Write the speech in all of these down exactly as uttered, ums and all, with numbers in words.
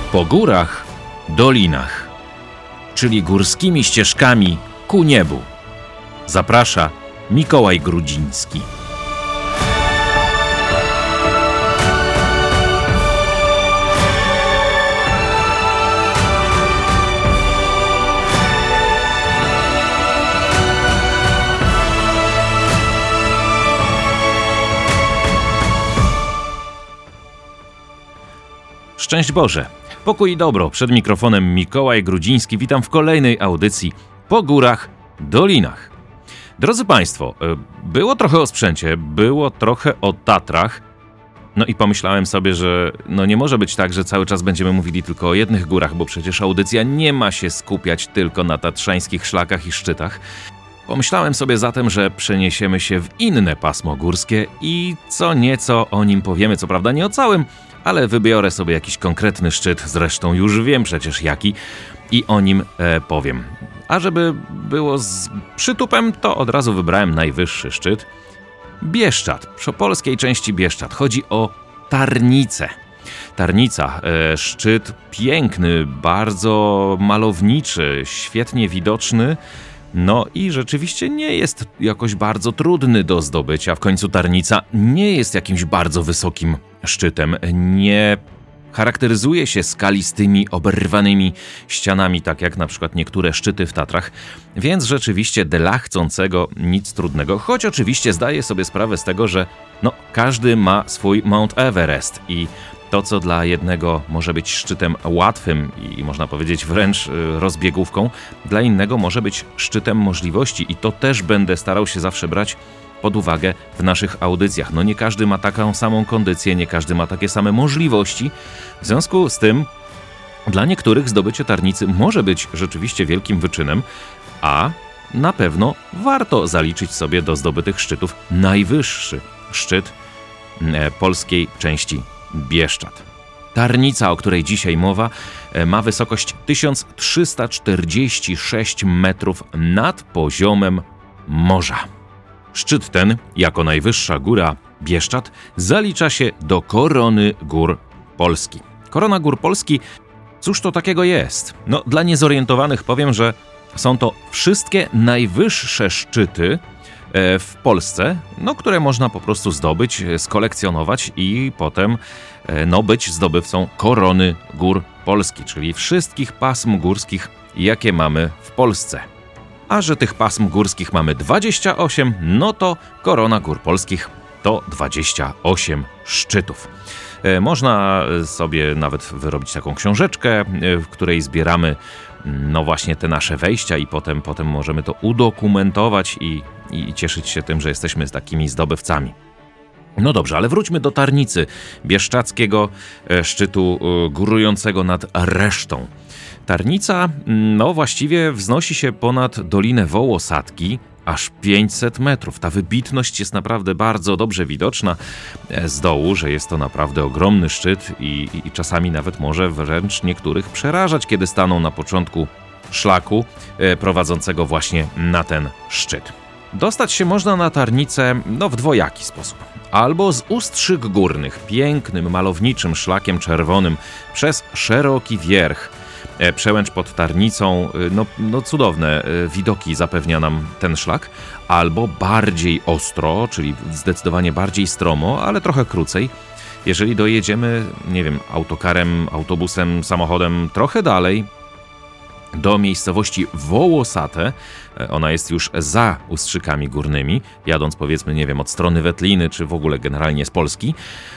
Po górach, dolinach, czyli górskimi ścieżkami ku niebu. Zaprasza Mikołaj Grudziński. Szczęść Boże, pokój i dobro. Przed mikrofonem Mikołaj Grudziński. Witam w kolejnej audycji Po górach, dolinach. Drodzy Państwo, było trochę o sprzęcie, było trochę o Tatrach. No i pomyślałem sobie, że no nie może być tak, że cały czas będziemy mówili tylko o jednych górach, bo przecież audycja nie ma się skupiać tylko na tatrzańskich szlakach i szczytach. Pomyślałem sobie zatem, że przeniesiemy się w inne pasmo górskie i co nieco o nim powiemy, co prawda nie o całym, ale wybiorę sobie jakiś konkretny szczyt, zresztą już wiem przecież jaki, i o nim e, powiem. A żeby było z przytupem, to od razu wybrałem najwyższy szczyt. Bieszczad, przy polskiej części Bieszczad. Chodzi o Tarnicę. Tarnica, e, szczyt piękny, bardzo malowniczy, świetnie widoczny. No i rzeczywiście nie jest jakoś bardzo trudny do zdobycia. W końcu Tarnica nie jest jakimś bardzo wysokim szczytem. Nie charakteryzuje się skalistymi, oberwanymi ścianami, tak jak na przykład niektóre szczyty w Tatrach. Więc rzeczywiście dla chcącego nic trudnego. Choć oczywiście zdaję sobie sprawę z tego, że no, każdy ma swój Mount Everest i to, co dla jednego może być szczytem łatwym i można powiedzieć wręcz rozbiegówką, dla innego może być szczytem możliwości i to też będę starał się zawsze brać pod uwagę w naszych audycjach. No nie każdy ma taką samą kondycję, nie każdy ma takie same możliwości. W związku z tym dla niektórych zdobycie Tarnicy może być rzeczywiście wielkim wyczynem, a na pewno warto zaliczyć sobie do zdobytych szczytów najwyższy szczyt polskiej części Bieszczad. Tarnica, o której dzisiaj mowa, ma wysokość tysiąc trzysta czterdzieści sześć metrów nad poziomem morza. Szczyt ten, jako najwyższa góra Bieszczad, zalicza się do korony gór Polski. Korona gór Polski, cóż to takiego jest? No, dla niezorientowanych powiem, że są to wszystkie najwyższe szczyty w Polsce, no, które można po prostu zdobyć, skolekcjonować i potem no, być zdobywcą korony gór Polski, czyli wszystkich pasm górskich, jakie mamy w Polsce. A że tych pasm górskich mamy dwadzieścia osiem, no to korona gór polskich to dwadzieścia osiem szczytów. Można sobie nawet wyrobić taką książeczkę, w której zbieramy no właśnie te nasze wejścia i potem, potem możemy to udokumentować i, i cieszyć się tym, że jesteśmy takimi zdobywcami. No dobrze, ale wróćmy do Tarnicy, bieszczadzkiego szczytu górującego nad resztą. Tarnica, no właściwie wznosi się ponad Dolinę Wołosatki, aż pięćset metrów. Ta wybitność jest naprawdę bardzo dobrze widoczna z dołu, że jest to naprawdę ogromny szczyt i, i, i czasami nawet może wręcz niektórych przerażać, kiedy staną na początku szlaku e, prowadzącego właśnie na ten szczyt. Dostać się można na Tarnicę no, w dwojaki sposób. Albo z Ustrzyk Górnych, pięknym, malowniczym szlakiem czerwonym przez szeroki wierch, Przełęcz pod Tarnicą, no, no cudowne widoki zapewnia nam ten szlak, albo bardziej ostro, czyli zdecydowanie bardziej stromo, ale trochę krócej. Jeżeli dojedziemy, nie wiem, autokarem, autobusem, samochodem trochę dalej, do miejscowości Wołosate, ona jest już za Ustrzykami Górnymi, jadąc powiedzmy, nie wiem, od strony Wetliny, czy w ogóle generalnie z Polski,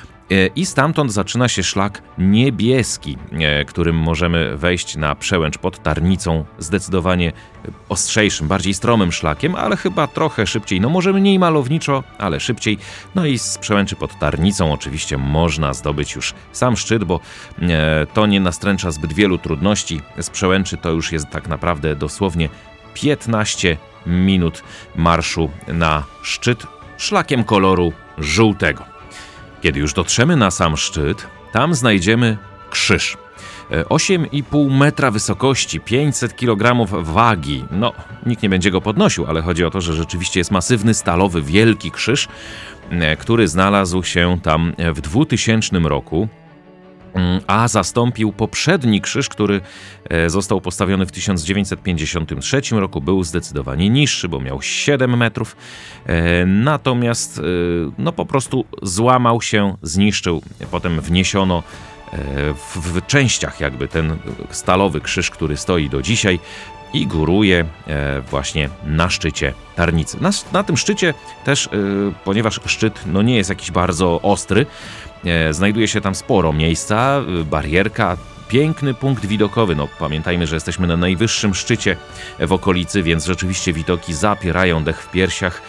i stamtąd zaczyna się szlak niebieski, którym możemy wejść na Przełęcz pod Tarnicą, zdecydowanie ostrzejszym, bardziej stromym szlakiem, ale chyba trochę szybciej, no może mniej malowniczo, ale szybciej. No i z Przełęczy pod Tarnicą oczywiście można zdobyć już sam szczyt, bo to nie nastręcza zbyt wielu trudności. Z Przełęczy to już jest tak naprawdę dosłownie piętnaście minut marszu na szczyt szlakiem koloru żółtego. Kiedy już dotrzemy na sam szczyt, tam znajdziemy krzyż. osiem i pół metra wysokości, pięćset kilogramów wagi. No, nikt nie będzie go podnosił, ale chodzi o to, że rzeczywiście jest masywny, stalowy, wielki krzyż, który znalazł się tam w dwutysięcznym roku. a zastąpił poprzedni krzyż, który został postawiony w tysiąc dziewięćset pięćdziesiątym trzecim roku. Był zdecydowanie niższy, bo miał siedem metrów. Natomiast no po prostu złamał się, zniszczył. Potem wniesiono w, w częściach jakby ten stalowy krzyż, który stoi do dzisiaj i góruje właśnie na szczycie Tarnicy. Na, na tym szczycie też, ponieważ szczyt no nie jest jakiś bardzo ostry, znajduje się tam sporo miejsca, barierka, piękny punkt widokowy. No, pamiętajmy, że jesteśmy na najwyższym szczycie w okolicy, więc rzeczywiście widoki zapierają dech w piersiach.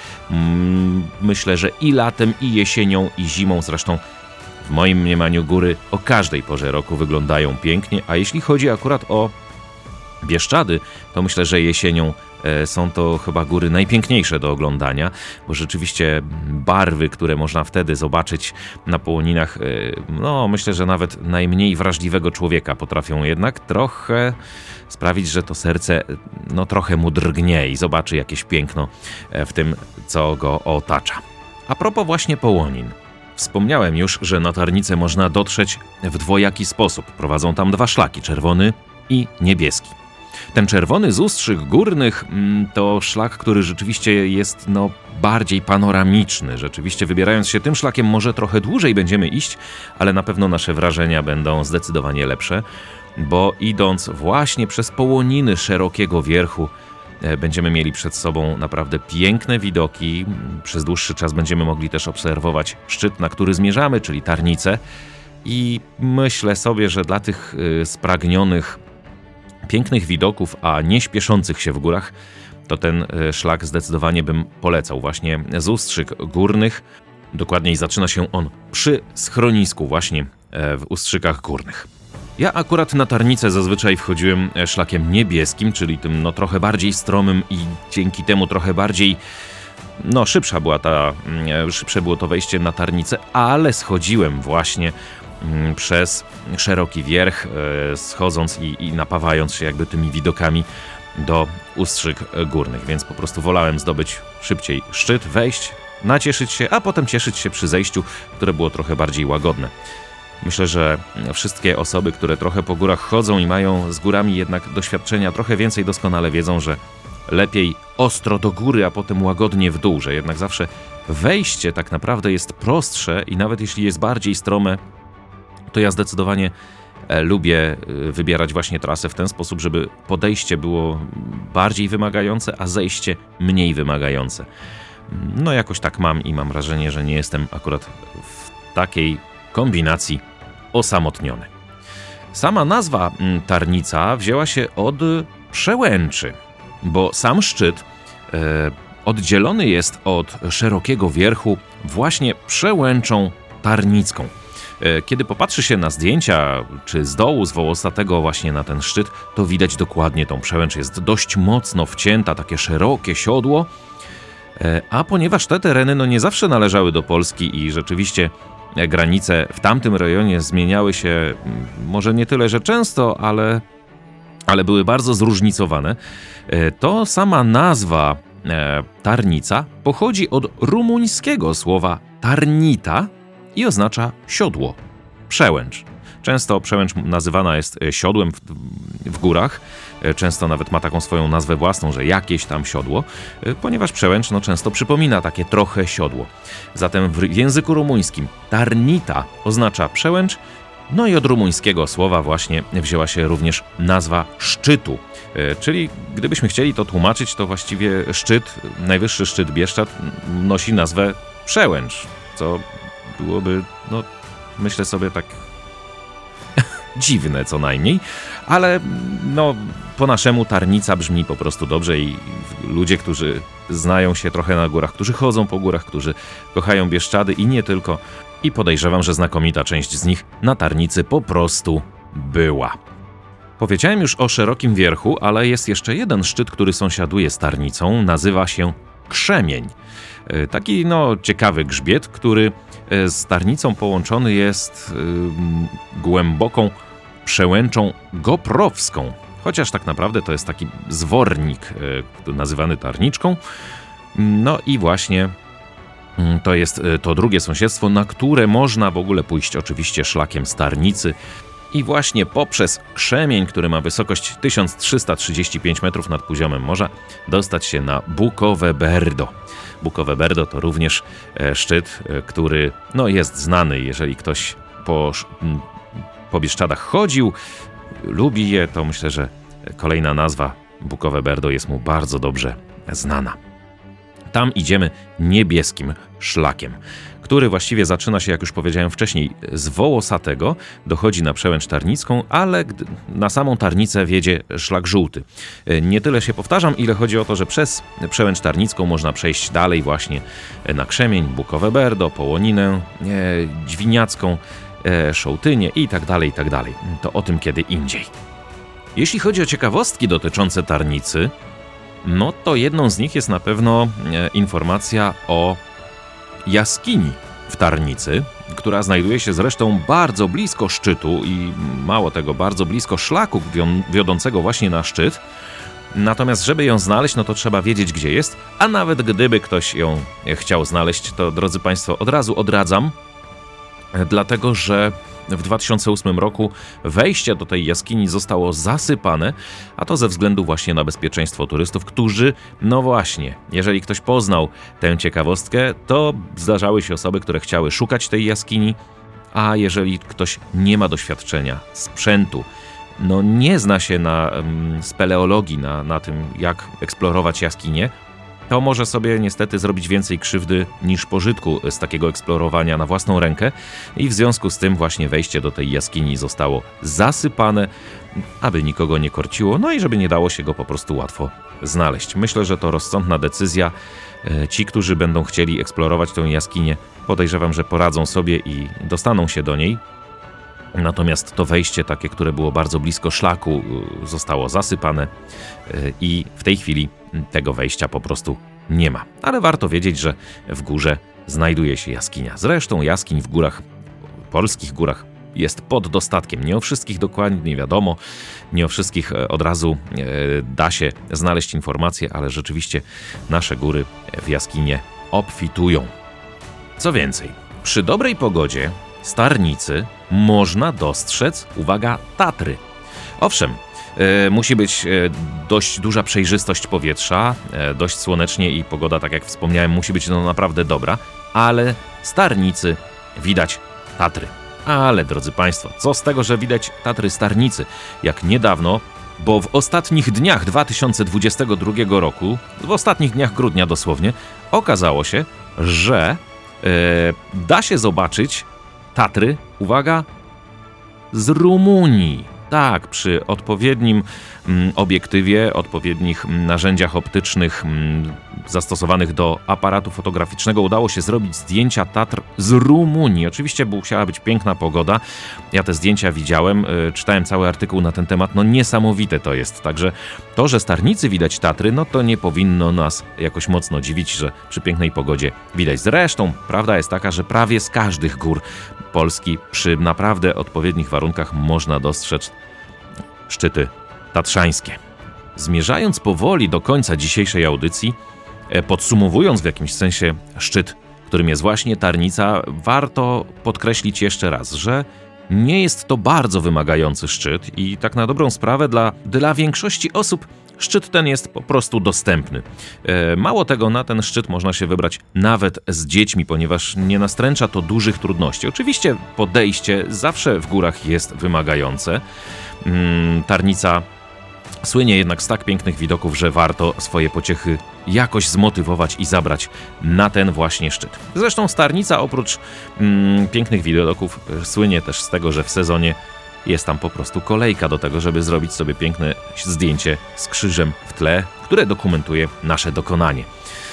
Myślę, że i latem, i jesienią, i zimą, zresztą w moim mniemaniu góry o każdej porze roku wyglądają pięknie, a jeśli chodzi akurat o Bieszczady, to myślę, że jesienią są to chyba góry najpiękniejsze do oglądania, bo rzeczywiście barwy, które można wtedy zobaczyć na połoninach, no myślę, że nawet najmniej wrażliwego człowieka potrafią jednak trochę sprawić, że to serce no trochę mu drgnie i zobaczy jakieś piękno w tym, co go otacza. A propos właśnie połonin. Wspomniałem już, że na Tarnicę można dotrzeć w dwojaki sposób. Prowadzą tam dwa szlaki, czerwony i niebieski. Ten czerwony z Ustrzyk Górnych to szlak, który rzeczywiście jest no, bardziej panoramiczny. Rzeczywiście wybierając się tym szlakiem może trochę dłużej będziemy iść, ale na pewno nasze wrażenia będą zdecydowanie lepsze, bo idąc właśnie przez połoniny szerokiego wierchu będziemy mieli przed sobą naprawdę piękne widoki. Przez dłuższy czas będziemy mogli też obserwować szczyt, na który zmierzamy, czyli Tarnicę. I myślę sobie, że dla tych spragnionych pięknych widoków, a nie śpieszących się w górach, to ten szlak zdecydowanie bym polecał. Właśnie z Ustrzyk Górnych. Dokładniej zaczyna się on przy schronisku właśnie w Ustrzykach Górnych. Ja akurat na Tarnicę zazwyczaj wchodziłem szlakiem niebieskim, czyli tym no trochę bardziej stromym i dzięki temu trochę bardziej no szybsza była ta, szybsze było to wejście na Tarnicę, ale schodziłem właśnie przez szeroki wierch, schodząc i, i napawając się jakby tymi widokami do Ustrzyk Górnych, więc po prostu wolałem zdobyć szybciej szczyt, wejść, nacieszyć się, a potem cieszyć się przy zejściu, które było trochę bardziej łagodne. Myślę, że wszystkie osoby, które trochę po górach chodzą i mają z górami jednak doświadczenia trochę więcej, doskonale wiedzą, że lepiej ostro do góry, a potem łagodnie w dół, że jednak zawsze wejście tak naprawdę jest prostsze i nawet jeśli jest bardziej strome, to ja zdecydowanie lubię wybierać właśnie trasę w ten sposób, żeby podejście było bardziej wymagające, a zejście mniej wymagające. No jakoś tak mam i mam wrażenie, że nie jestem akurat w takiej kombinacji osamotniony. Sama nazwa Tarnica wzięła się od przełęczy, bo sam szczyt e, oddzielony jest od szerokiego wierchu właśnie przełęczą tarnicką. Kiedy popatrzy się na zdjęcia, czy z dołu, z Wołosatego właśnie na ten szczyt, to widać dokładnie tą przełęcz. Jest dość mocno wcięta, takie szerokie siodło, a ponieważ te tereny no nie zawsze należały do Polski i rzeczywiście granice w tamtym rejonie zmieniały się może nie tyle, że często, ale, ale były bardzo zróżnicowane, to sama nazwa Tarnica pochodzi od rumuńskiego słowa tarnita, i oznacza siodło, przełęcz. Często przełęcz nazywana jest siodłem w, w górach, często nawet ma taką swoją nazwę własną, że jakieś tam siodło, ponieważ przełęcz no, często przypomina takie trochę siodło. Zatem w języku rumuńskim tarnita oznacza przełęcz, no i od rumuńskiego słowa właśnie wzięła się również nazwa szczytu. Czyli gdybyśmy chcieli to tłumaczyć, to właściwie szczyt, najwyższy szczyt Bieszczad nosi nazwę przełęcz, co byłoby, no myślę sobie tak dziwne co najmniej, ale no po naszemu Tarnica brzmi po prostu dobrze i ludzie, którzy znają się trochę na górach, którzy chodzą po górach, którzy kochają Bieszczady i nie tylko, i podejrzewam, że znakomita część z nich na Tarnicy po prostu była. Powiedziałem już o szerokim wierchu, ale jest jeszcze jeden szczyt, który sąsiaduje z Tarnicą, nazywa się Krzemień. Taki no ciekawy grzbiet, który z Tarnicą połączony jest y, głęboką przełęczą goprowską. Chociaż tak naprawdę to jest taki zwornik y, nazywany Tarniczką. No i właśnie To jest to drugie sąsiedztwo, na które można w ogóle pójść oczywiście szlakiem Starnicy i właśnie poprzez Krzemień, który ma wysokość tysiąc trzysta trzydzieści pięć metrów nad poziomem morza, dostać się na Bukowe Berdo. Bukowe Berdo to również szczyt, który no, jest znany, jeżeli ktoś po, po Bieszczadach chodził, lubi je, to myślę, że kolejna nazwa Bukowe Berdo jest mu bardzo dobrze znana. Tam idziemy niebieskim szlakiem, który właściwie zaczyna się, jak już powiedziałem wcześniej, z Wołosatego, dochodzi na Przełęcz Tarnicką, ale na samą Tarnicę wiedzie szlak żółty. Nie tyle się powtarzam, ile chodzi o to, że przez Przełęcz Tarnicką można przejść dalej właśnie na Krzemień, Bukowe Berdo, Połoninę, Dźwiniacką, Szołtynię i tak dalej, i tak dalej. To o tym kiedy indziej. Jeśli chodzi o ciekawostki dotyczące Tarnicy, no to jedną z nich jest na pewno e, informacja o jaskini w Tarnicy, która znajduje się zresztą bardzo blisko szczytu i mało tego, bardzo blisko szlaku wiodącego właśnie na szczyt. Natomiast żeby ją znaleźć, no to trzeba wiedzieć, gdzie jest, a nawet gdyby ktoś ją chciał znaleźć, to drodzy Państwo, od razu odradzam, dlatego że w dwa tysiące ósmym roku wejście do tej jaskini zostało zasypane, a to ze względu właśnie na bezpieczeństwo turystów, którzy, no właśnie, jeżeli ktoś poznał tę ciekawostkę, to zdarzały się osoby, które chciały szukać tej jaskini, a jeżeli ktoś nie ma doświadczenia, sprzętu, no nie zna się na um, speleologii, na, na tym, jak eksplorować jaskinie, to może sobie niestety zrobić więcej krzywdy niż pożytku z takiego eksplorowania na własną rękę i w związku z tym właśnie wejście do tej jaskini zostało zasypane, aby nikogo nie korciło, no i żeby nie dało się go po prostu łatwo znaleźć. Myślę, że to rozsądna decyzja. Ci, którzy będą chcieli eksplorować tę jaskinię, podejrzewam, że poradzą sobie i dostaną się do niej. Natomiast to wejście takie, które było bardzo blisko szlaku, zostało zasypane i w tej chwili tego wejścia po prostu nie ma. Ale warto wiedzieć, że w górze znajduje się jaskinia. Zresztą jaskiń w górach, polskich górach jest pod dostatkiem. Nie o wszystkich dokładnie wiadomo, nie o wszystkich od razu da się znaleźć informacje, ale rzeczywiście nasze góry w jaskinie obfitują. Co więcej, przy dobrej pogodzie Starnicy można dostrzec, uwaga, Tatry. Owszem, e, musi być e, dość duża przejrzystość powietrza, e, dość słonecznie i pogoda, tak jak wspomniałem, musi być no naprawdę dobra, ale Starnicy widać Tatry. Ale drodzy Państwo, co z tego, że widać Tatry Starnicy? Jak niedawno, bo w ostatnich dniach dwa tysiące dwudziestego drugiego roku, w ostatnich dniach grudnia dosłownie, okazało się, że e, da się zobaczyć Tatry, uwaga, z Rumunii. Tak, przy odpowiednim mm, obiektywie, odpowiednich mm, narzędziach optycznych mm, zastosowanych do aparatu fotograficznego udało się zrobić zdjęcia Tatr z Rumunii. Oczywiście musiała być piękna pogoda. Ja te zdjęcia widziałem, y, czytałem cały artykuł na ten temat. No niesamowite to jest. Także to, że Starnicy widać Tatry, no to nie powinno nas jakoś mocno dziwić, że przy pięknej pogodzie widać. Zresztą prawda jest taka, że prawie z każdych gór Polski przy naprawdę odpowiednich warunkach można dostrzec szczyty tatrzańskie. Zmierzając powoli do końca dzisiejszej audycji, podsumowując w jakimś sensie szczyt, którym jest właśnie Tarnica, warto podkreślić jeszcze raz, że nie jest to bardzo wymagający szczyt i tak na dobrą sprawę dla, dla większości osób szczyt ten jest po prostu dostępny. Mało tego, na ten szczyt można się wybrać nawet z dziećmi, ponieważ nie nastręcza to dużych trudności. Oczywiście podejście zawsze w górach jest wymagające. Tarnica słynie jednak z tak pięknych widoków, że warto swoje pociechy jakoś zmotywować i zabrać na ten właśnie szczyt. Zresztą Starnica oprócz mm, pięknych widoków słynie też z tego, że w sezonie jest tam po prostu kolejka do tego, żeby zrobić sobie piękne zdjęcie z krzyżem w tle, które dokumentuje nasze dokonanie.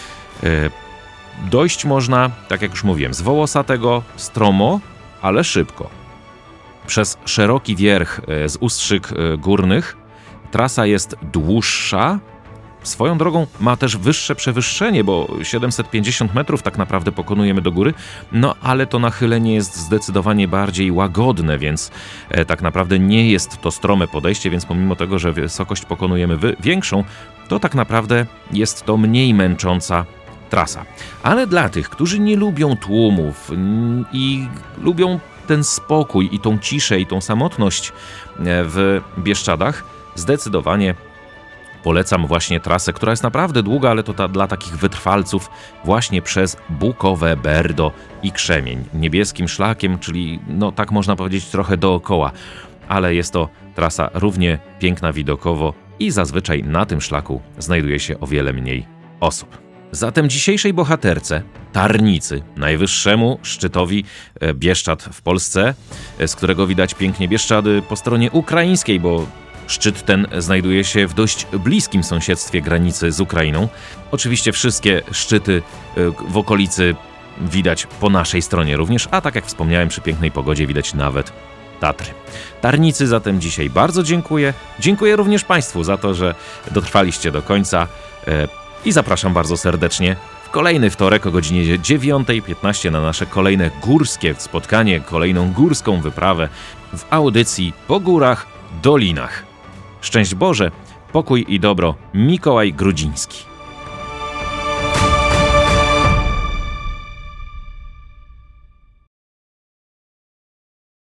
Dojść można, tak jak już mówiłem, z Wołosatego stromo, ale szybko. Przez szeroki wierch z Ustrzyk Górnych trasa jest dłuższa. Swoją drogą ma też wyższe przewyższenie, bo siedemset pięćdziesiąt metrów tak naprawdę pokonujemy do góry, no ale to nachylenie jest zdecydowanie bardziej łagodne, więc e, tak naprawdę nie jest to strome podejście, więc pomimo tego, że wysokość pokonujemy wy- większą, to tak naprawdę jest to mniej męcząca trasa. Ale dla tych, którzy nie lubią tłumów i lubią ten spokój i tą ciszę i tą samotność w Bieszczadach, zdecydowanie polecam właśnie trasę, która jest naprawdę długa, ale to ta, dla takich wytrwalców, właśnie przez Bukowe, Berdo i Krzemień. Niebieskim szlakiem, czyli no tak można powiedzieć trochę dookoła, ale jest to trasa równie piękna widokowo i zazwyczaj na tym szlaku znajduje się o wiele mniej osób. Zatem dzisiejszej bohaterce, Tarnicy, najwyższemu szczytowi Bieszczad w Polsce, z którego widać pięknie Bieszczady po stronie ukraińskiej, bo szczyt ten znajduje się w dość bliskim sąsiedztwie granicy z Ukrainą. Oczywiście wszystkie szczyty w okolicy widać po naszej stronie również, a tak jak wspomniałem, przy pięknej pogodzie widać nawet Tatry. Tarnicy zatem dzisiaj bardzo dziękuję. Dziękuję również Państwu za to, że dotrwaliście do końca i zapraszam bardzo serdecznie w kolejny wtorek o godzinie dziewiąta piętnaście na nasze kolejne górskie spotkanie, kolejną górską wyprawę w audycji Po Górach, Dolinach. Szczęść Boże, pokój i dobro, Mikołaj Grudziński.